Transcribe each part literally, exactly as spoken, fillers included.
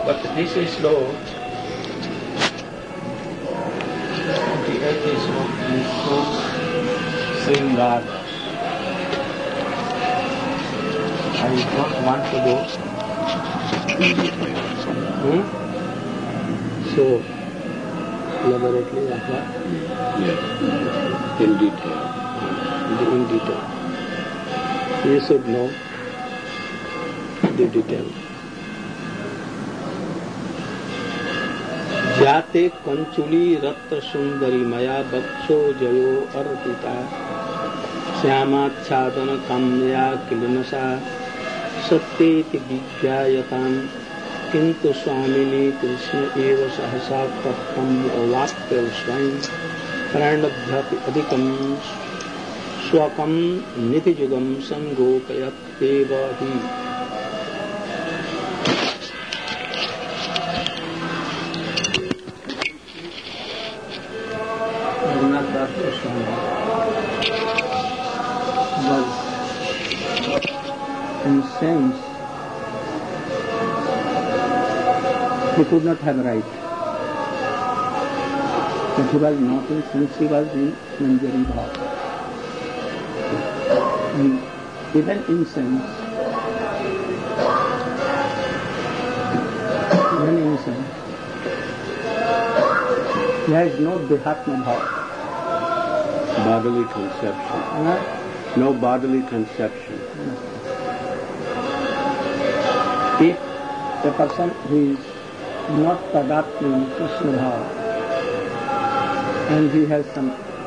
But this is slow. The earth is so Sringar. I don't want to go. Hmm? So, elaborately, Appa? Yeah, in detail. In detail. You should know the detail. जाते कंचुली रत्न सुंदरी मया बक्षो जयो अर्पिता श्यामाच्छादन काम्या किलनसा सत्येति विज्ञायतां किंतु स्वामिनी कृष्ण एव सहसा तत्त्वं वाप्य स्वयं प्रणभ्यति अधिकं स्वकं निधिजुगं संगोपयत्येव हि was incensed. He could not have right. But he was not incensed, he was in Manjari Bhav. And even incense, even incense, he has no Dehatma Bhav. Bodily conception. Right? No bodily conception. If a person who is not Tadatma Krishna Bhava and he has some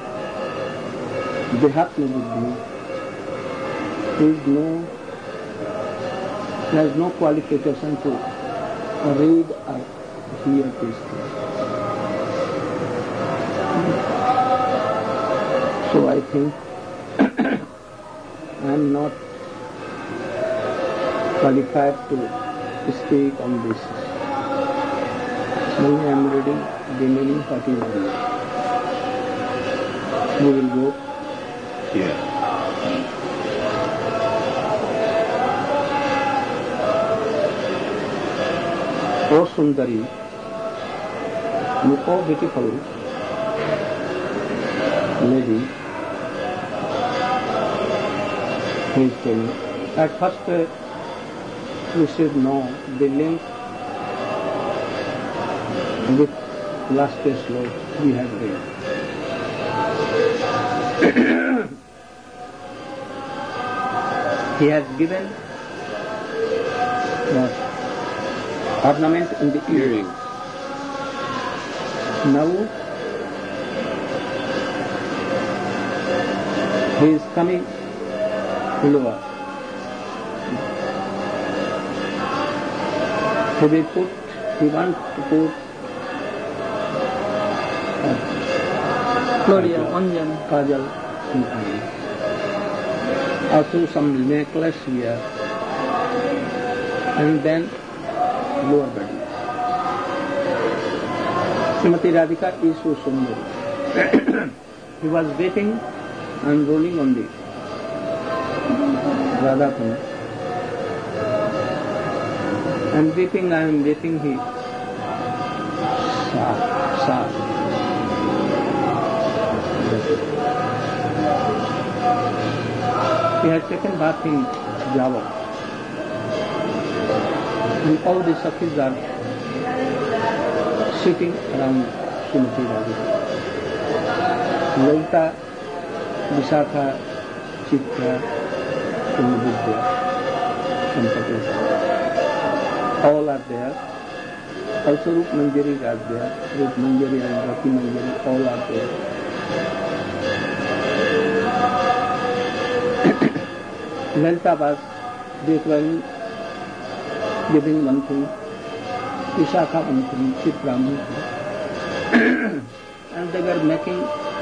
Dehatma Buddhi, he is no, he has no qualification to read or hear these things. So I think I am not qualified to speak on this. Only I am reading the meaning what is there. We will go. Yeah. O Sundari, you are beautiful lady. He is telling. At first, uh, we should know the link with last sloka we have read. He has given what? Ornament in the earring. Now he is coming lower. He will put, he wants to put Gloria, Anjan, kajal in eye. Also some necklace here, and then lower body. Srimati Radhika is so sundari. He was waiting and rolling on the Radha Kund. I am weeping, I am weeping, he sa, sa. He has taken bath in Java. And all the Sakhis are sitting around Srimati Radhika. Lalita, Visakha, Chitra, Kumabudya, Sampatesa. All are there. Also Rup Manjari are there. Rup Manjari and Rati Manjari, all are there. Lalita was declaring, giving one thing, Visakha one thing, Chitra one thing. And they were making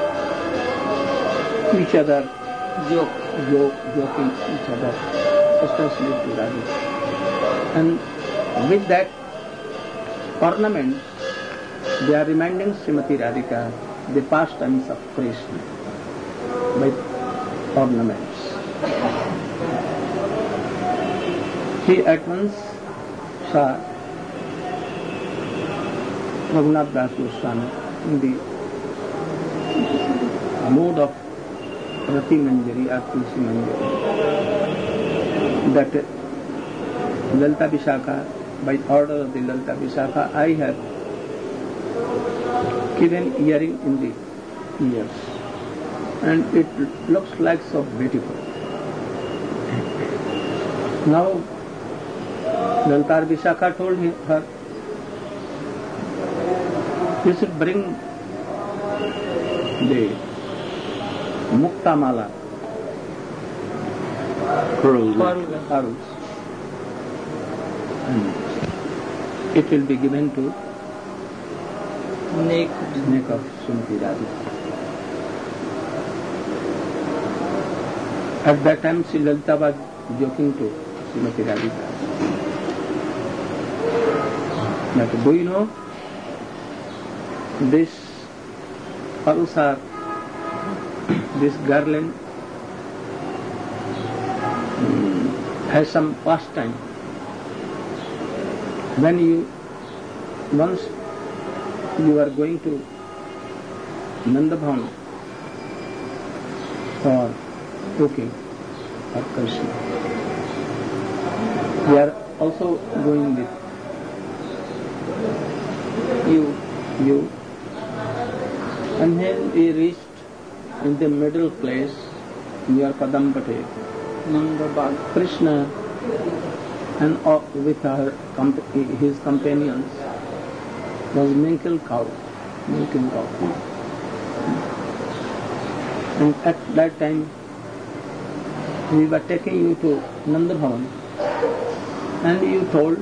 each other joke, joke, joking each other, especially to Radhika. And with that ornament, they are reminding Srimati Radhika the pastimes of Krishna by ornaments. He at once saw Raghunath Das Goswami in the mode of Rati Manjari or Tulsi Manjari, that Lalita Vishakha, by order of the Lalita Vishakha, I have given earring in the ears, and it looks like so beautiful. Now Lalita Vishakha told him, her, you should bring the Mukta Mala, Pearls. pearls, and it will be given to neck, neck of Srimati Radhika. At that time, Sri Lalita was joking to Srimati Radhika. Now, do you know, this pearls are, this garland um, has some pastime. When you, once you are going to Nandabhavan for cooking or Krishna, we are also going with you, you, and then we reached in the middle place near Padampate, Nandabhavan, Krishna and uh, with her, his companions was milking cow, milking cow. And at that time we were taking you to Nandabhavan, and you told,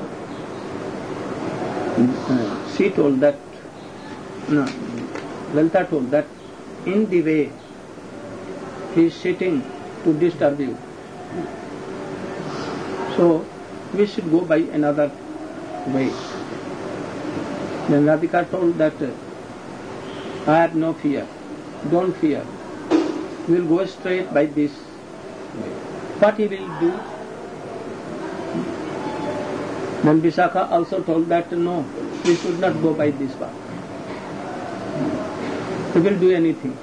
uh, she told that, no, Lalita told that in the way he is sitting to disturb you. So we should go by another way. Then Radhika told that uh, I have no fear, don't fear. We will go straight by this way. What he will do? Then Vishakha also told that no, we should not go by this path. He will do anything.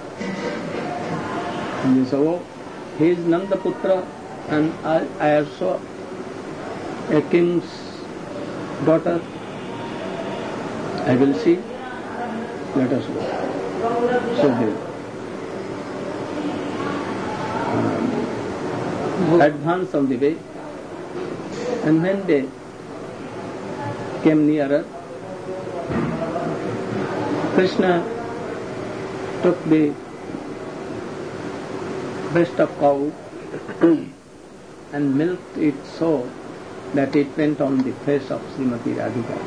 And they said, oh, he is Nandaputra, and I, I also a king's daughter. I will see. Let us go. So they um, advanced on the way, and when they came nearer, Krishna took the breast of cow and milked it so that it went on the face of Srimati Radhika.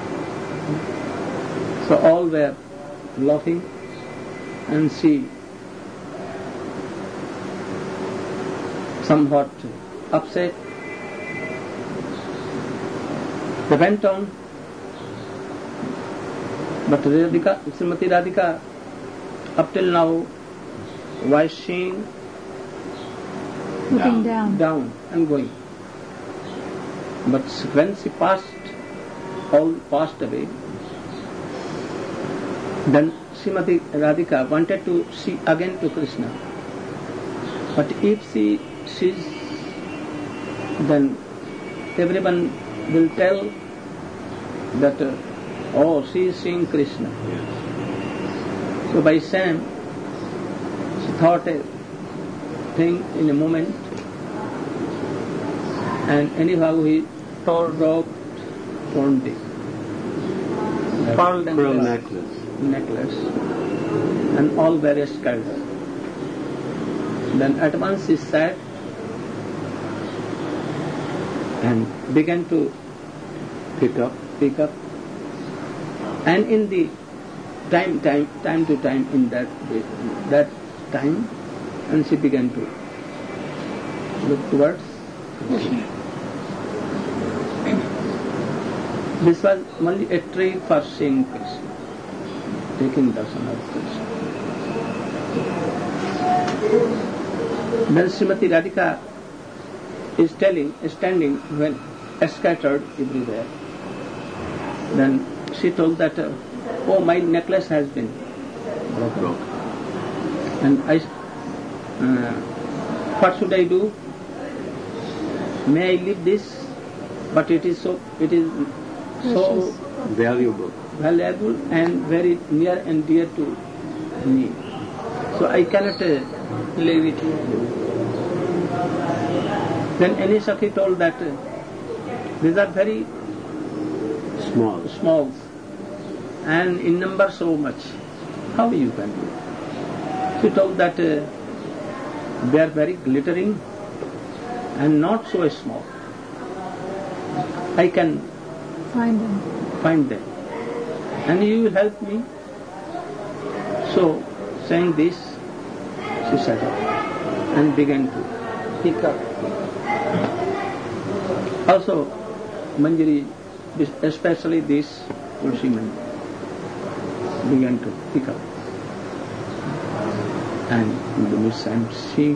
So all were laughing, and she somewhat upset. They went on, but Radhika, Srimati Radhika up till now was seeing looking down. down and going. But when she passed, all passed away, then Srimati Radhika wanted to see again to Krishna. But if she sees, then everyone will tell that, uh, oh, she is seeing Krishna. So by shame, she thought a thing in a moment, and anyhow he dropped twenty pearl Pearl necklace, necklace. necklace, and all various kinds. Then at once he sat and began to Pick up. pick up, and in the time, time, time to time, in that that time, and she began to look towards Krishna. This was only a trick for seeing Krishna, taking darshan of Krishna. Then Srimati Radhika is telling, standing well, scattered everywhere. Then she told that, uh, oh, my necklace has been broken. Broken. And I, uh, what should I do? May I leave this? But it is so, it is so Valuable. valuable and very near and dear to me. So I cannot uh, leave it. Then any Sakhi told that uh, these are very Small. small and in number so much. How you can do it? She told that uh, they are very glittering and not so small. I can Find them. find them. And you will help me. So, saying this, she sat up and began to pick up. Also, Manjari, especially this Tulsi Manjari, began to pick up. And in the midst, and she,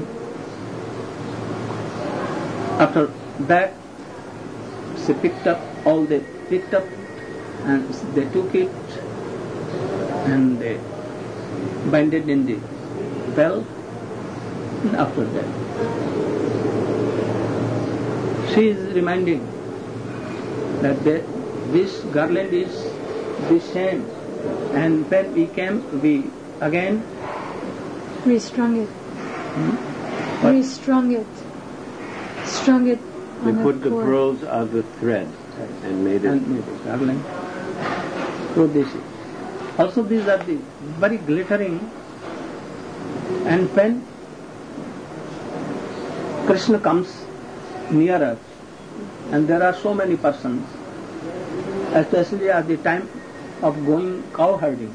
after that, she picked up all they picked up and they took it and they bind it in the bell. And after that, she is reminding that the, this garland is the same, and when we came, we again Restrung it. hmm, what? Restrung it. Strung it They on put the cord. pearls of the thread and made it. and made a garland. So this is. Also these are the very glittering, and when Krishna comes near us and there are so many persons, especially at the time of going cow herding,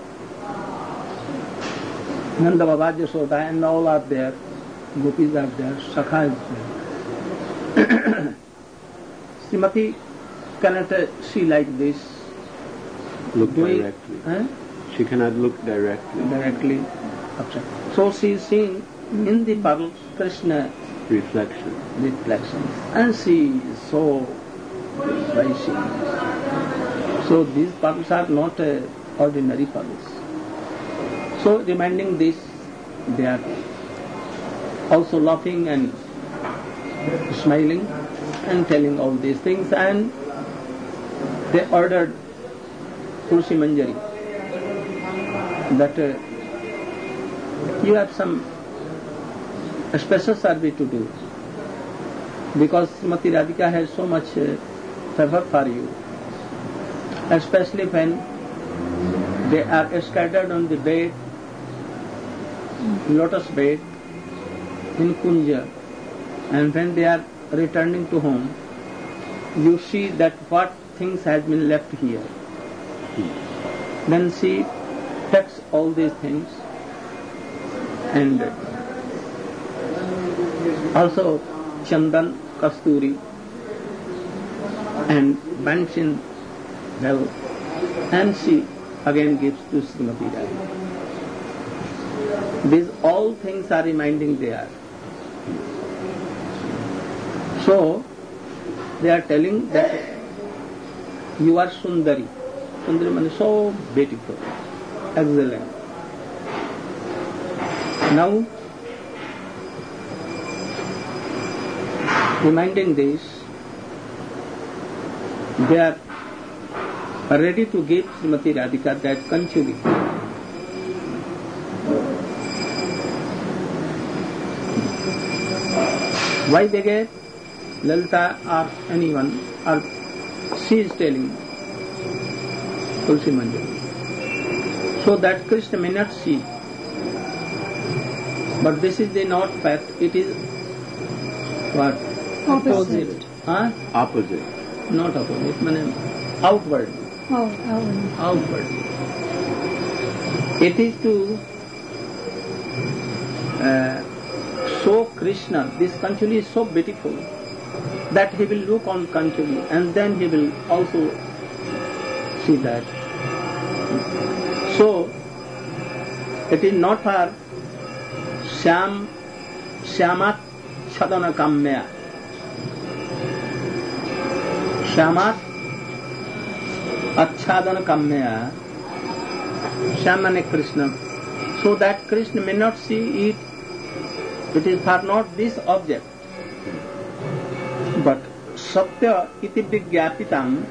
Nanda Baba, Yashoda and all are there, gopis are there, Sakha is there. Srimati cannot uh, see like this, Look doing directly. eh, She cannot look directly. directly upside. So she is seeing in the pearls Krishna Reflection. reflection, and she is so by seeing this. So these pearls are not uh, ordinary pearls. So reminding this, they are also laughing and smiling and telling all these things, and they ordered Tulsi Manjari that uh, you have some special service to do, because Srimati Radhika has so much uh, favor for you, especially when they are scattered on the bed, lotus bed in Kunja, and when they are returning to home, you see that what things has been left here. Then she takes all these things and also Chandan, Kasturi and binds in well, and she again gives to Srimati Radhika. These all things are reminding they are. So, they are telling that you are Sundari. Sundari means so beautiful, excellent. Now, reminding this, they are ready to give Srimati Radhika that Kanchuli. Why they gave? Lalita or anyone, or she is telling Tulsi Manjari, so that Krishna may not see. But this is the not fact, it is what? Opposite. Huh? Opposite. Not opposite, meaning outward. Oh, outward. Outward. It is to uh, show Krishna, this Kanchuli is so beautiful, that he will look on Kanchuli and then he will also see that. So, it is not for Syam, Syamat Chadana Kamya. Syamat Achadana kamya Shamane Krishna, so that Krishna may not see it. It is for not this object, but Satya iti vigyapitam.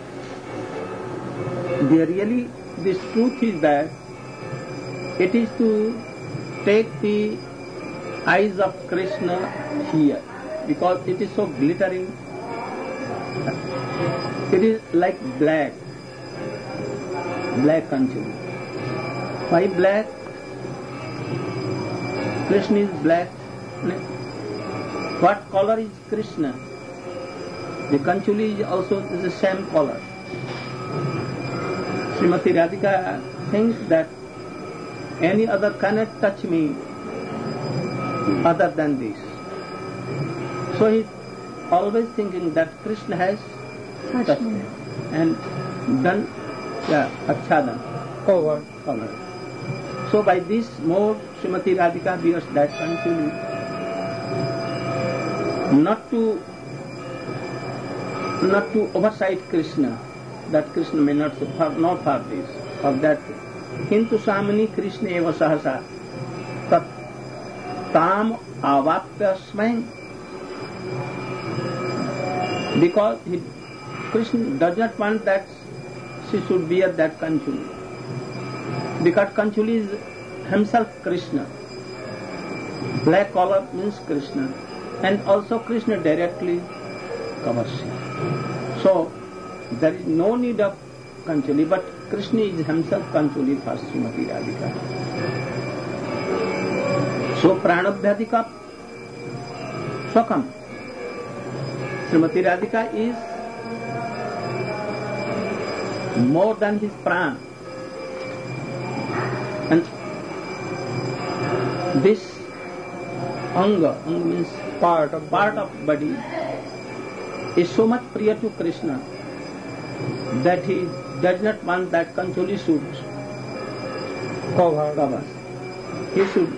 The really, this truth is that it is to take the eyes of Krishna here, because it is so glittering. It is like black, black Kanchuli. Why black? Krishna is black. What color is Krishna? The Kanchuli is also the same color. Srimati Radhika thinks that any other cannot touch me other than this. So he is always thinking that Krishna has touched me and done yeah, achhadan, Cover. cover. So by this mode Srimati Radhika bears that Kanchuli, not to not to oversight Krishna, that Krishna may not for, not for this or that. Kintu samani Krishna eva sahasa tat tam avapya smay, because he, Krishna does not want that she should bear that Kanchuli, because Kanchuli is himself Krishna. Black color means Krishna, and also Krishna directly covers him. So there is no need of Kanchuli, but Krishna is himself Kanchuli for Srimati Radhika. So Pranabhyadika Swakam. Srimati Radhika is more than his pran. And this anga, anga means Part of part of body, is so much priya to Krishna that he does not want that Kanchuli should cover. cover. He should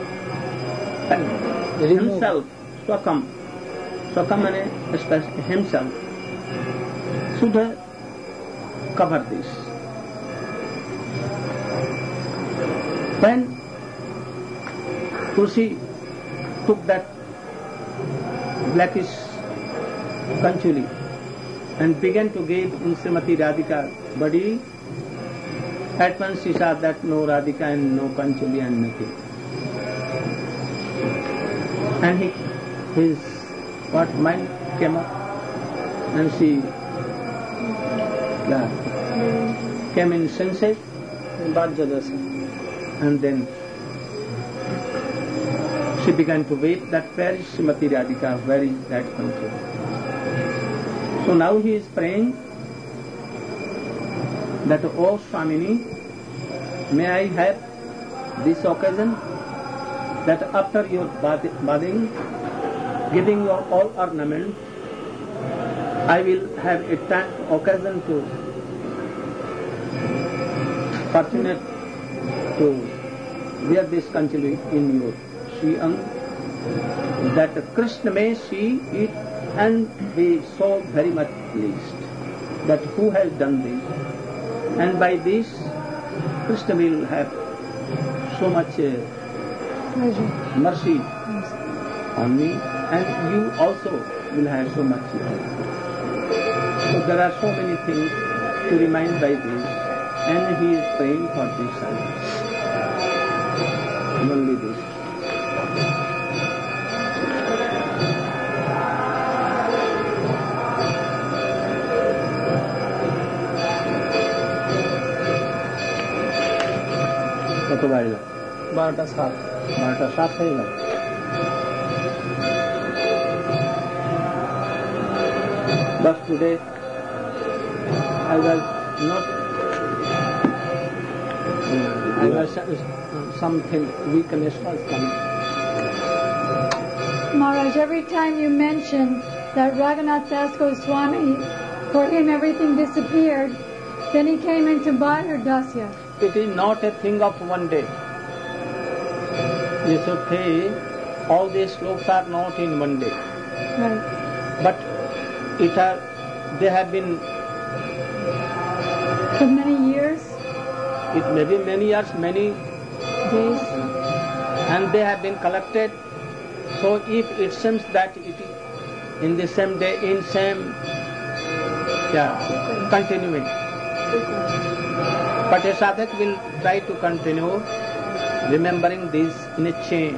himself, Swakam, Swakam means himself, should cover this. When Tulsi took that blackish Kanchuli and began to give in Srimati Radhika body, at once she saw that no Radhika and no Kanchuli and nothing. And he, his what mind came up, and she yeah, came in senses, and then she began to wait that where is Srimati Radhika, where is that Kanchuli. So now he is praying that, O Swamini, may I have this occasion that after your bathing, giving your all ornament, I will have a time, occasion to fortunate to wear this Kanchuli in your Sri-ang, that Krishna may see it and be so very much pleased that who has done this, and by this Krishna will have so much uh, mercy on me, and you also will have so much love. So there are so many things to remind by this, and he is praying for this service. Only this. কত বাড়িল? বারোটা সাত বারোটা সাত হয়ে গেল। But today I was not uh, I was uh, something weakness was coming. Maharaj, every time you mention that Raghunath Das Goswami, for him everything disappeared, then he came into Bahir Dasya. It is not a thing of one day. You should say all these slokas are not in one day. Right. But it are, they have been For many years, It may be many years, many, days. and they have been collected. So if it seems that it is in the same day, in same, yeah, continuing. But a sadhak will try to continue remembering this in a chain.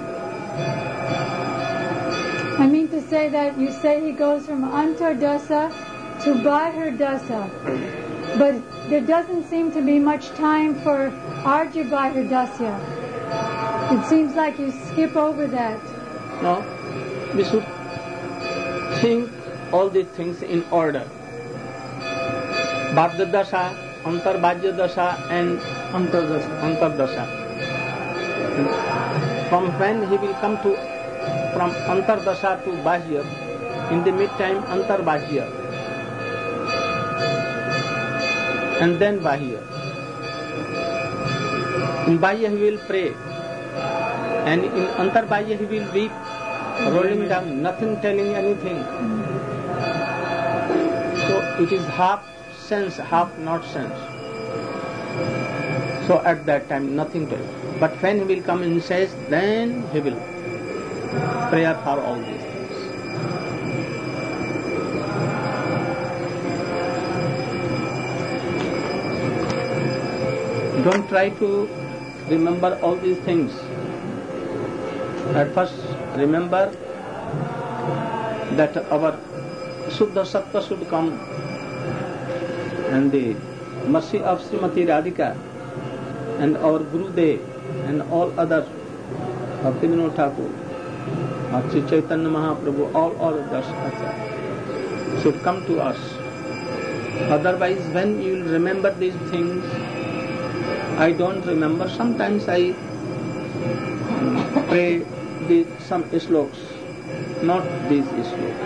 I mean to say that you say he goes from Antardasa to Bahir-dasa, but there doesn't seem to be much time for Arja Bahir-dasya. It seems like you skip over that. No, we should think all these things in order. Bhadra-dasa, Antarbhajya-dasa and Antardasa. Antardasa. From when he will come to, from Antardasa to Bahya, in the meantime Antarbhajya, and then Bahya. In Bahya he will pray, and in Antarbhajya he will weep, rolling down, nothing telling anything. So it is half sense, half not sense. So at that time nothing telling. But when he will come and says, then he will pray for all these things. Don't try to remember all these things. At first, remember that our Suddha Sattva should come, and the mercy of Srimati Radhika and our Gurudev and all others, Bhaktivinoda Thakur, Sri Chaitanya Mahaprabhu, all all others should come to us. Otherwise, when you will remember these things, I don't remember. Sometimes I pray the, some slokas, not these slokas.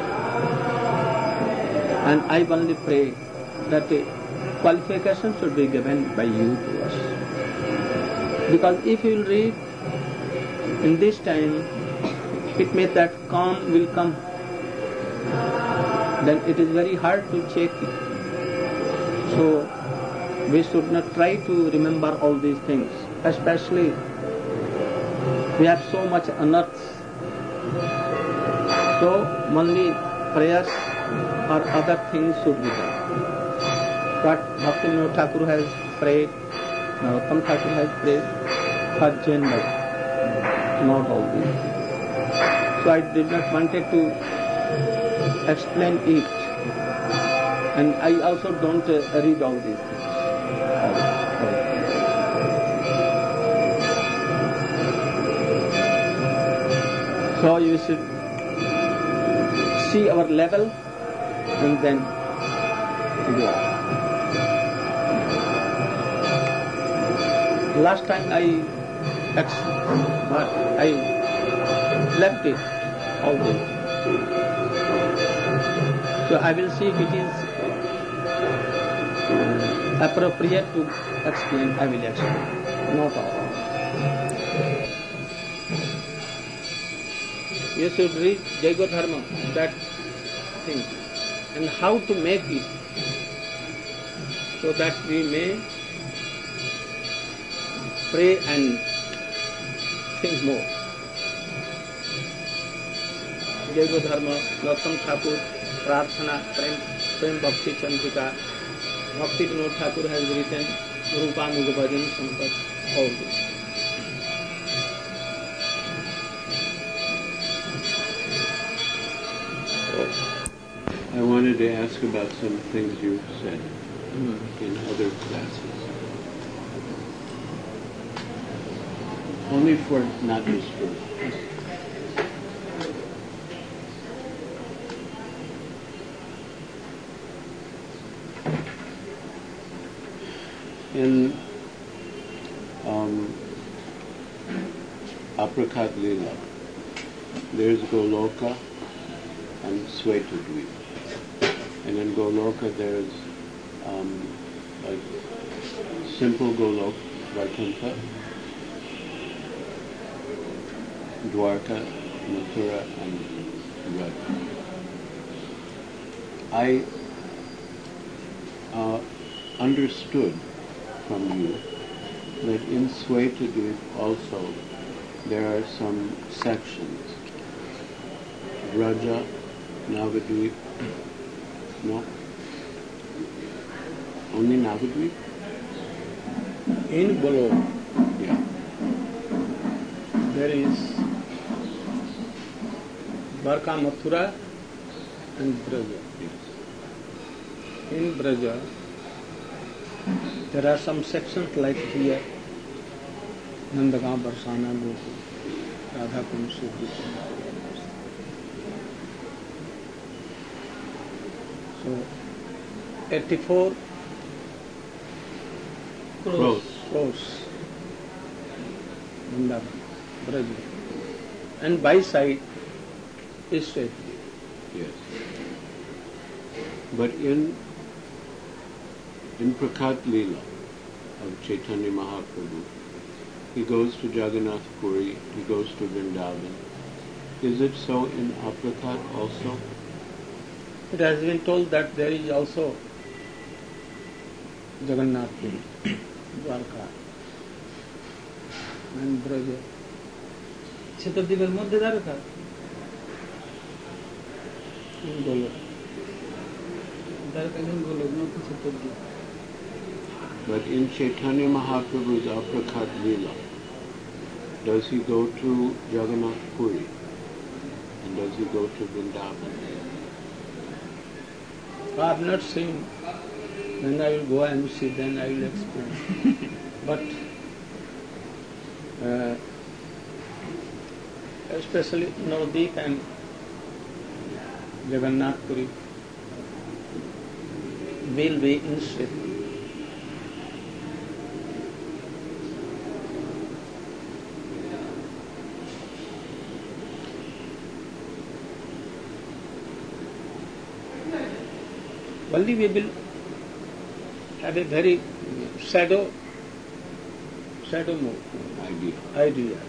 And I only pray that a qualification should be given by you to us. Because if you will read in this time, it means that calm will come. Then it is very hard to check it. So we should not try to remember all these things. Especially we have so much unearths. So only prayers or other things should be done. But Bhaktivinoda Thakur has prayed, Narottam Thakur has prayed for general, not all these things. So I did not wanted to explain it, and I also don't uh, read all these things. So you should see our level and then go. Last time I ex- but I left it all this. So I will see if it is uh, appropriate to explain. I will explain, not all. You should read Jaigo Dharma, that thing, and how to make it, so that we may pray and think more. Jaigo Dharma, Narottam Thakur, Prarthana, Prem, Prem Bhakti Chandrika, Bhaktivinoda Thakur has written Rupanuga Bhajan Sampat, all this. I wanted to ask about some things you said Mm. in other classes. Only for, not just for. In um, Aprakat Leela, there's Goloka and Svetadweep. And in Goloka there's um, like simple Golok, Vaikuntha, Dwarka, Mathura, and Radha. I, uh, understood from you that in Swetadweep also there are some sections. Vraja, Navadweep, no? Only Navadweep? In Golok, Yeah. there is Dwarka, Mathura and Braja. Yes. In Braja, there are some sections like here, Nandagaon, Barsana, Gokul, Radha Kund, Siddhi. So, eighty-four Crores. crores, Vrindavan, Braja. And by side is Swetadweep. Yes. But in in Prakat Leela of Chaitanya Mahaprabhu, he goes to Jagannath Puri, he goes to Vrindavan. Is it so in Aprakat also? It has been told that there is also Jagannath Puri, Dwarka, and Braja. Shetadweepের মধ্যে Dwarka in Golok. Dwarka in Golok, not Shetadweep. But in Chaitanya Mahaprabhu's Aprakat Leela, does he go to Jagannath Puri? And does he go to Vrindavan? I have not seen. When I will go and see, then I will explain. But uh, especially Navadweep and Jagannath Puri will be in Swetadweep. Only we will have a very shadow, shadow move, Idea. idea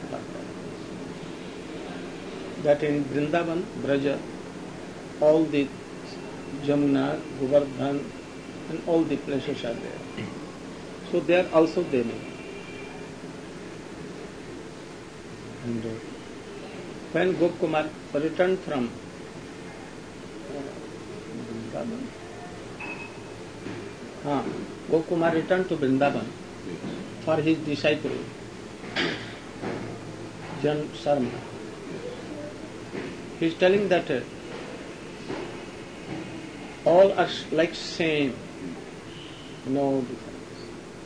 that in Vrindavan, Braja, all the Jamuna, Govardhan, and all the places are there. So there also they know. And uh, when Gopkumar returned from uh, Vrindavan, Ah, Gopkumar returned to Vrindavan for his disciple, Jan Sharma. He is telling that uh, all are like same, no difference.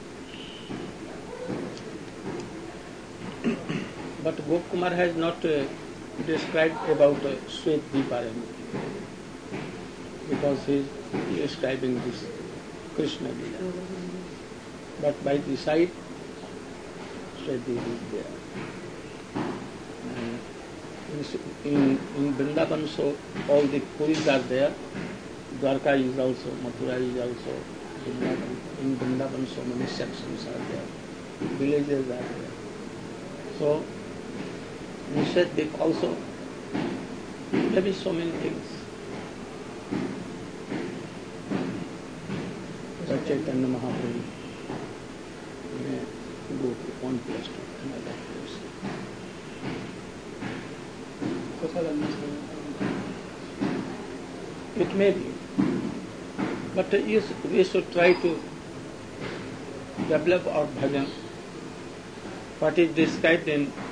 But Gopkumar has not uh, described about uh, Swetadweep or anything, because he is describing this Krishna Leela. But by the side, Swetadweep is there. And in, in Vrindavan, so all the Puris are there. Dwarka is also, Mathura is also, Vrindavan. In Vrindavan, so many sections are there. Villages are there. So, in Swetadweep also, there is so many things. Chaitanya Mahaprabhu may go to one place to another place. It may be. But yes, we should try to develop our bhajan, what is described in uh,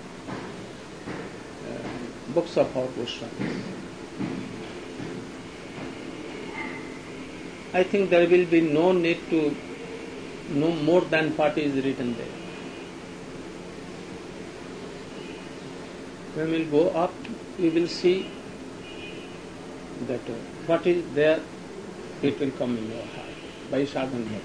books of our Goswamis. I think there will be no need to know more than what is written there. When we will go up, we will see that uh, what is there, it will come in your heart by sadhana.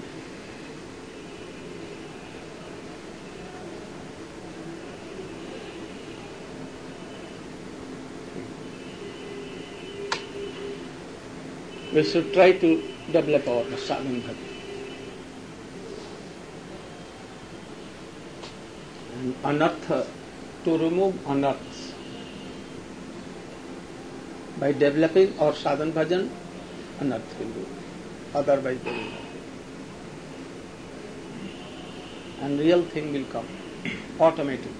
We should try to develop our sadhana bhakti. And anartha, to remove anarthas. By developing our sadhana bhajan, anartha will do. Otherwise, there will not be. and real thing will come automatically.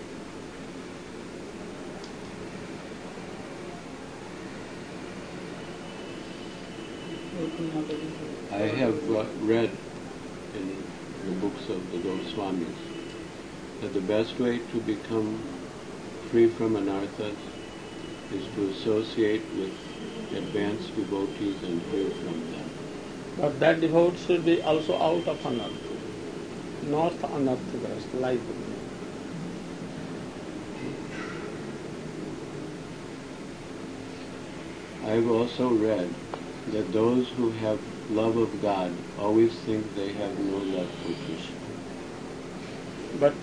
I have uh, read in the books of the Goswamis that the best way to become free from anarthas is to associate with advanced devotees and hear from them. But that devotee should be also out of anartha, not anartha-grast, like me. I've also read that those who have love of God always think they have no love for Krishna. But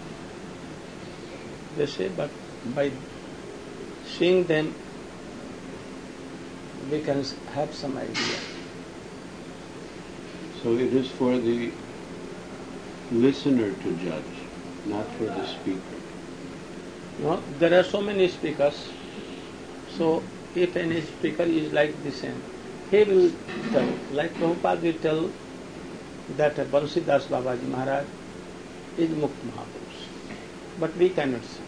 they say, but by seeing them, we can have some idea. So it is for the listener to judge, not for the speaker. No, there are so many speakers. So if any speaker is like the same, he will tell, like Prabhupada will tell that Bansidas Babaji Maharaj is Mukta Mahapurush. But we cannot see.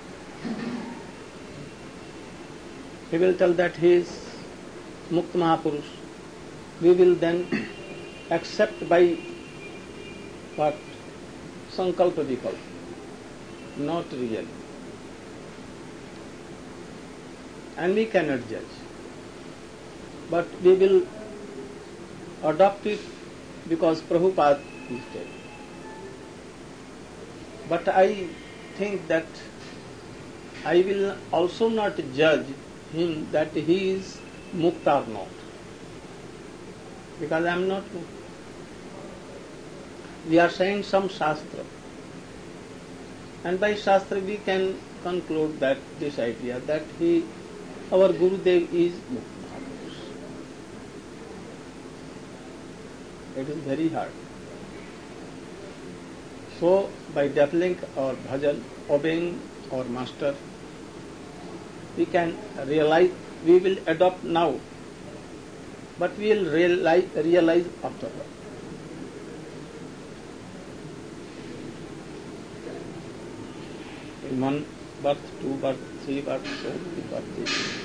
He will tell that he is Mukta Mahapurush. We will then accept by what? Sankalpa Vikalpa, not really. And we cannot judge. But we will adopt it because Prabhupada is dead. But I think that I will also not judge him that he is mukta or not. Because I am not mukta. We are saying some Shastra. And by Shastra we can conclude that this idea that he, our Gurudev is Mukta Mahapurush. It is very hard. So by deafening our bhajan, obeying our master, we can realize, we will adopt now, but we will realize, realize afterward. In one birth, two birth, three birth, so many births.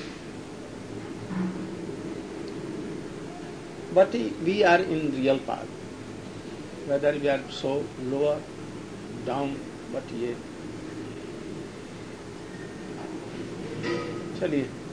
But we are in real path. Whether we are so lower, down, but yet. चलिए